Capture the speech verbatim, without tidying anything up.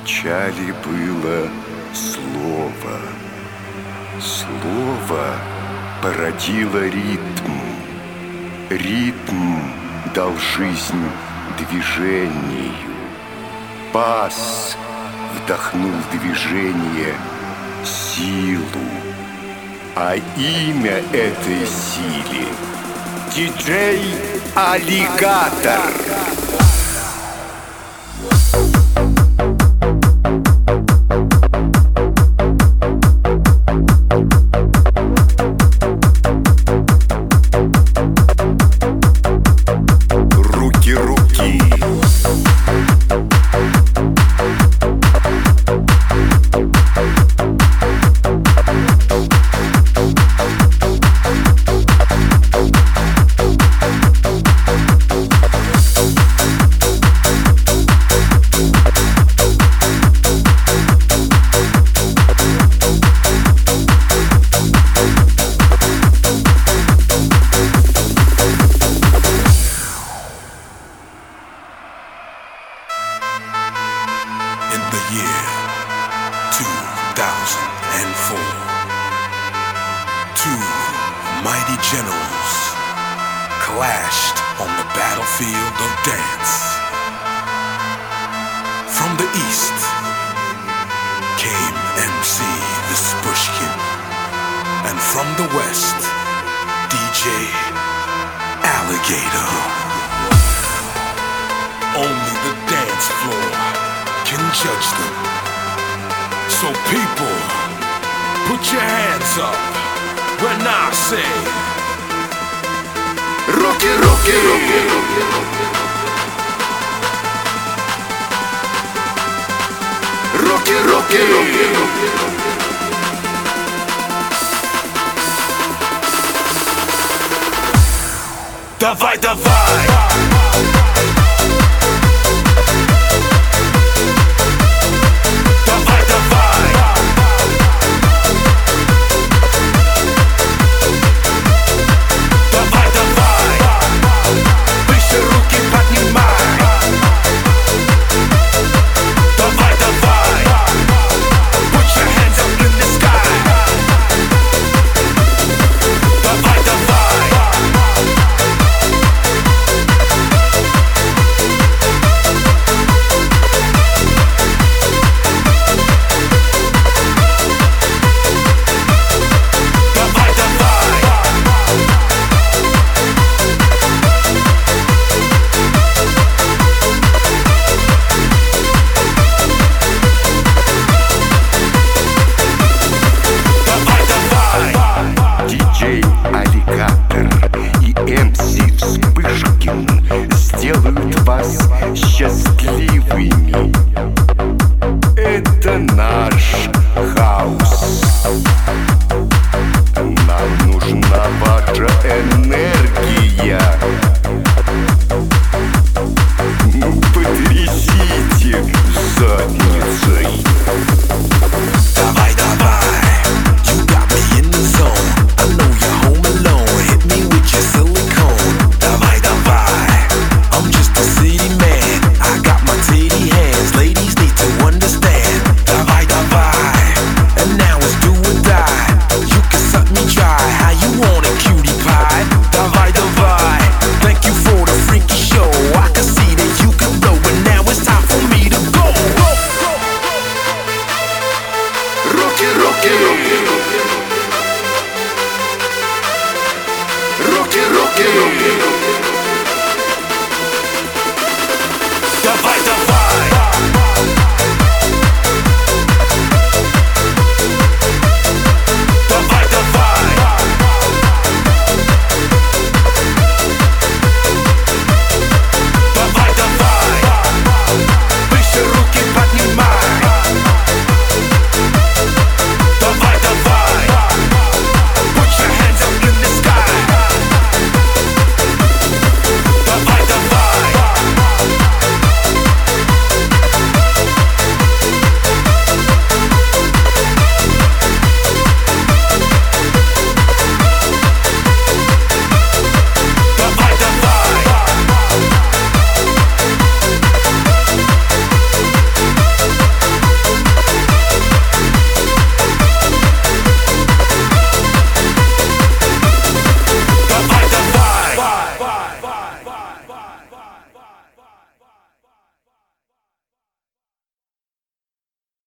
Вначале было слово. Слово породило ритм. Ритм дал жизнь движению. Бас вдохнул в движение силу. А имя этой силе — диджей Аллигатор. In the year two thousand four, two mighty generals clashed on the battlefield of dance. From the east came M C Vespushkin, and from the west, D J Alligator. Only the dance floor can judge them. So people, put your hands up when I say Руки, руки, руки, руки, руки, руки, руки, руки. Давай, давай. Сделают вас счастливыми. Это